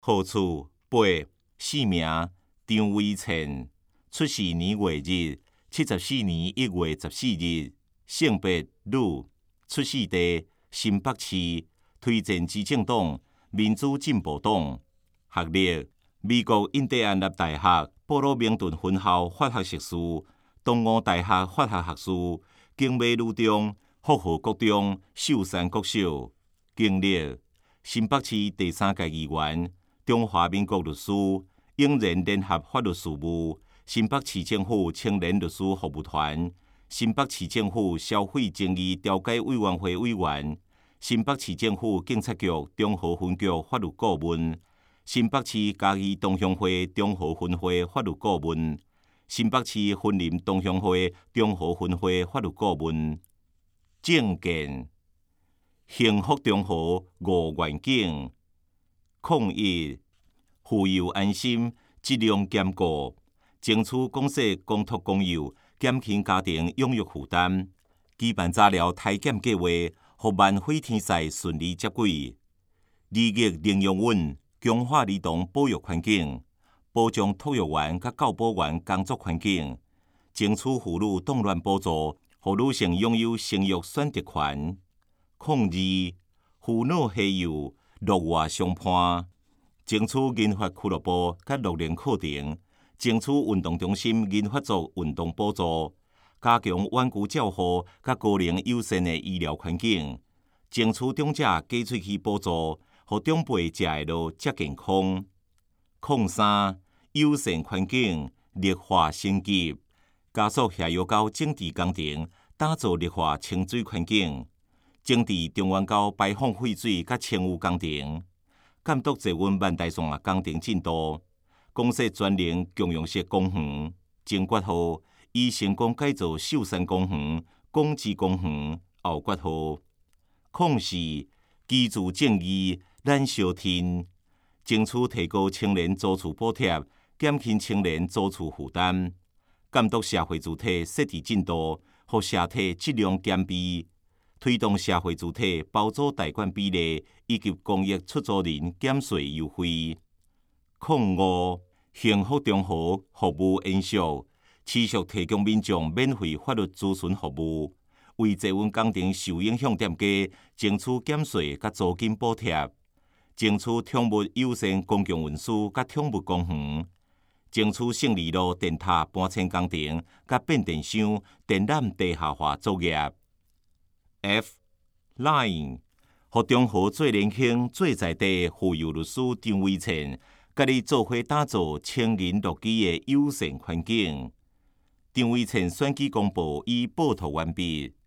号次8，姓名张伟倩，出世年月日74年1月14日，性别女，出世地新北市，推荐之政党民主进步党，学历美国印第安纳大学布鲁明顿分校法学硕士，东吴大学法学学士，景美女中、福和国中、寿山国小，经历新北市第3届议员，中华民国律师，英仁联合法律事务，新北市政府青年律师服务团，新北市政府消费争议调解委员会委员，新北市政府警察局中和分局法律顾问，新北市嘉义同乡会中和分会法律顾问，新北市婚林同乡会中和分会法律顾问。政见：幸福中和5愿景，01富有安心，质量兼顾，争取公社公托公有，减轻家庭养育负担，举办早疗体检计划，互万会天赛顺利接轨。利益零用稳，强化儿童保育环境，保障托育员甲教保员工作环境，争取妇女动乱补助，互女性拥有生育选择权。02妇女系幼，乐外相伴，争取银发俱乐部甲乐龄课程，争取运动中心银发族运动补助，加强远距照护甲高龄友善的医疗环境，争取长者加喙齿补助，互长辈食会落才健康。03友善环境，绿化升级，加速下游沟整治工程，打造绿化清水环境，整治中原沟排放废水甲清污工程，监督坐稳万代线工程进度，公社专营共用式公园，前决号已成功改造寿山公园、广智公园后决号。04居住正义，咱相挺，争取提高青年租厝补贴，减轻青年租厝负担，监督社会主体设置进度，互社体质量兼备，推动社会主体包租代管比例以及公益出租人减税优惠。05幸福中和服务延续，持续提供民众免费法律咨询服务，为坐稳工程受影响店家争取减税甲租金补贴，争取宠物友善公共运输甲宠物公园，争取胜利路电塔搬迁工程甲变电箱电缆地下化作业。F Line 互中和最年轻、最在地富有律师张伟倩，甲你做伙打造青银乐基的友善环境。张伟倩选举公报已报读完毕。